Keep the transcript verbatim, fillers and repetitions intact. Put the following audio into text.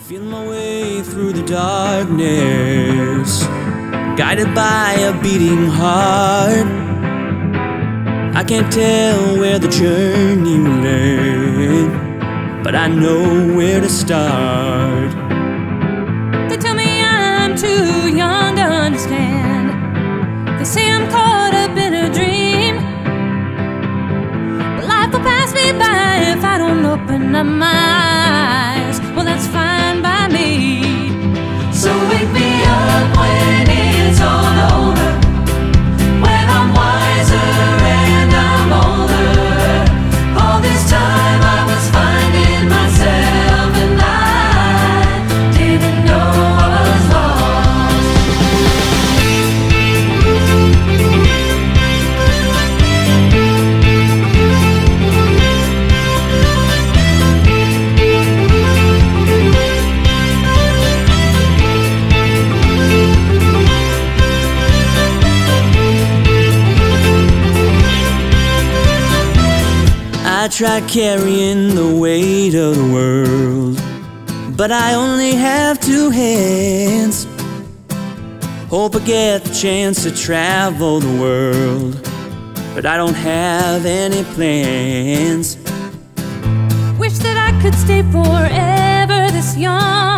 Feel my way through the darkness, guided by a beating heart. I can't tell where the journey led, but I know where to start. They tell me I'm too young to understand. They say I'm caught up in a dream, but life will pass me by if I don't open up my eyes. Well, that's fine by me. So wake me up when it's all over, when I'm wiser and I'm older. All this time I was finding myself and I didn't know I was I tried carrying the weight of the world, but I only have two hands. Hope I get the chance to travel the world, but I don't have any plans. Wish that I could stay forever this young,